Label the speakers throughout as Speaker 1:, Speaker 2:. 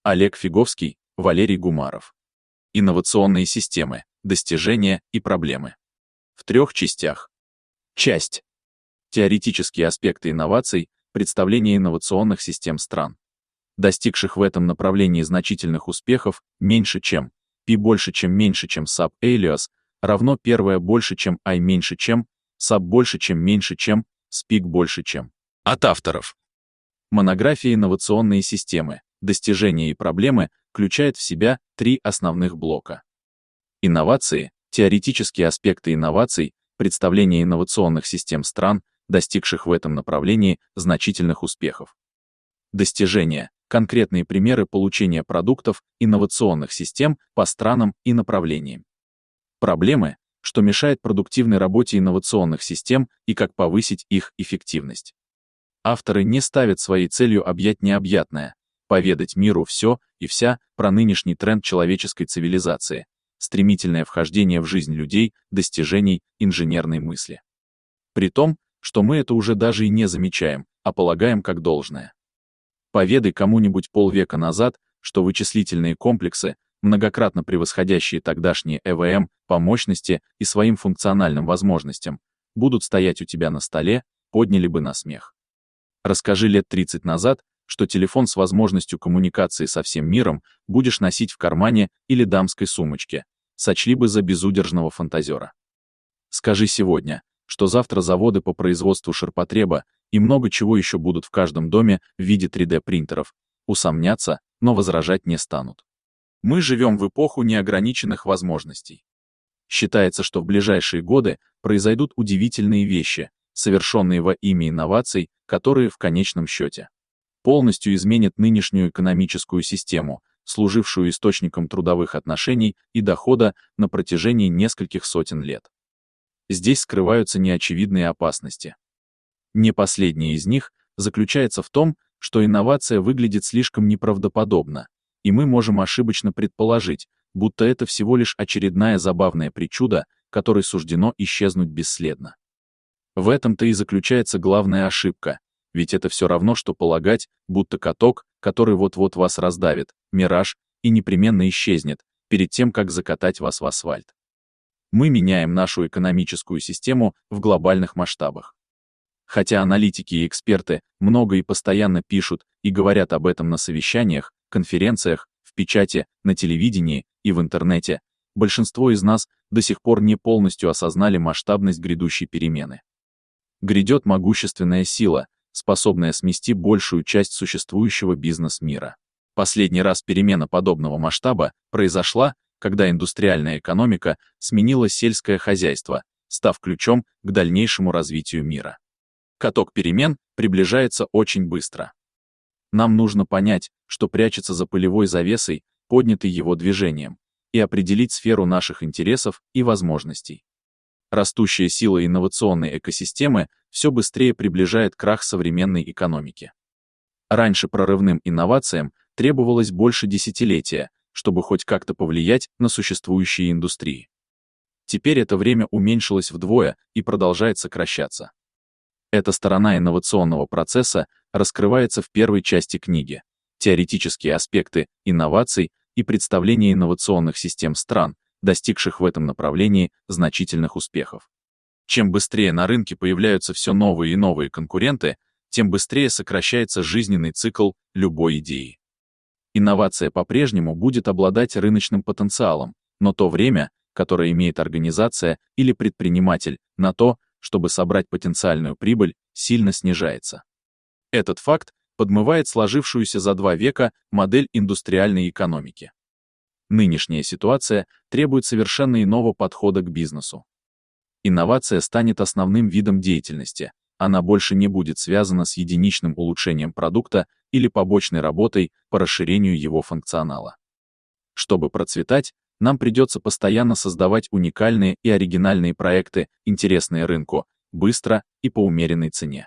Speaker 1: Олег Фиговский, Валерий Гумаров. Инновационные системы, достижения и проблемы. В 3 частях. Часть. Теоретические аспекты инноваций, представление инновационных систем стран, достигших в этом направлении значительных успехов, меньше чем, P больше чем меньше чем SAP Alias, равно первое больше чем I меньше чем, SAP больше чем меньше чем, SPIC больше чем. От авторов. Монография «Инновационные системы, достижения и проблемы» включает в себя 3 основных блока. Инновации, теоретические аспекты инноваций, представление инновационных систем стран, достигших в этом направлении значительных успехов. Достижения, конкретные примеры получения продуктов инновационных систем по странам и направлениям. Проблемы, что мешает продуктивной работе инновационных систем и как повысить их эффективность. Авторы не ставят своей целью объять необъятное, поведать миру все и вся про нынешний тренд человеческой цивилизации, стремительное вхождение в жизнь людей, достижений инженерной мысли. При том, что мы это уже даже и не замечаем, а полагаем как должное. Поведай кому-нибудь полвека назад, что вычислительные комплексы, многократно превосходящие тогдашние ЭВМ по мощности и своим функциональным возможностям, будут стоять у тебя на столе, подняли бы на смех. Расскажи лет 30 назад, что телефон с возможностью коммуникации со всем миром будешь носить в кармане или дамской сумочке, сочли бы за безудержного фантазера. Скажи сегодня, что завтра заводы по производству ширпотреба и много чего еще будут в каждом доме в виде 3D-принтеров, усомнятся, но возражать не станут. Мы живем в эпоху неограниченных возможностей. Считается, что в ближайшие годы произойдут удивительные вещи, совершенные во имя инноваций, которые в конечном счете полностью изменят нынешнюю экономическую систему, служившую источником трудовых отношений и дохода на протяжении нескольких сотен лет. Здесь скрываются неочевидные опасности. Не последняя из них заключается в том, что инновация выглядит слишком неправдоподобно, и мы можем ошибочно предположить, будто это всего лишь очередная забавная причуда, которой суждено исчезнуть бесследно. В этом-то и заключается главная ошибка, ведь это все равно, что полагать, будто каток, который вот-вот вас раздавит, мираж, и непременно исчезнет, перед тем, как закатать вас в асфальт. Мы меняем нашу экономическую систему в глобальных масштабах. Хотя аналитики и эксперты много и постоянно пишут и говорят об этом на совещаниях, конференциях, в печати, на телевидении и в интернете, большинство из нас до сих пор не полностью осознали масштабность грядущей перемены. Грядет могущественная сила, способная смести большую часть существующего бизнес-мира. Последний раз перемена подобного масштаба произошла, когда индустриальная экономика сменила сельское хозяйство, став ключом к дальнейшему развитию мира. Каток перемен приближается очень быстро. Нам нужно понять, что прячется за пылевой завесой, поднятой его движением, и определить сферу наших интересов и возможностей. Растущая сила инновационной экосистемы все быстрее приближает крах современной экономики. Раньше прорывным инновациям требовалось больше десятилетия, чтобы хоть как-то повлиять на существующие индустрии. Теперь это время уменьшилось вдвое и продолжает сокращаться. Эта сторона инновационного процесса раскрывается в первой части книги «Теоретические аспекты инноваций и представление инновационных систем стран, достигших в этом направлении значительных успехов». Чем быстрее на рынке появляются все новые и новые конкуренты, тем быстрее сокращается жизненный цикл любой идеи. Инновация по-прежнему будет обладать рыночным потенциалом, но то время, которое имеет организация или предприниматель на то, чтобы собрать потенциальную прибыль, сильно снижается. Этот факт подмывает сложившуюся за 2 века модель индустриальной экономики. Нынешняя ситуация требует совершенно иного подхода к бизнесу. Инновация станет основным видом деятельности, она больше не будет связана с единичным улучшением продукта или побочной работой по расширению его функционала. Чтобы процветать, нам придется постоянно создавать уникальные и оригинальные проекты, интересные рынку, быстро и по умеренной цене.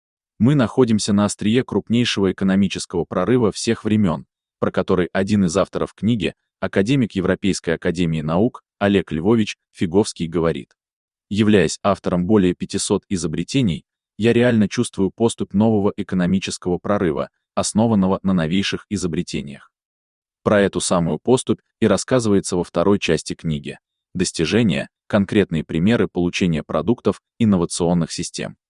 Speaker 1: Мы находимся на острие крупнейшего экономического прорыва всех времен, про который один из авторов книги, академик Европейской академии наук Олег Львович Фиговский говорит: «Являясь автором более 500 изобретений, я реально чувствую поступь нового экономического прорыва, основанного на новейших изобретениях. Про эту самую поступь и рассказывается во второй части книги. Достижения — конкретные примеры получения продуктов инновационных систем.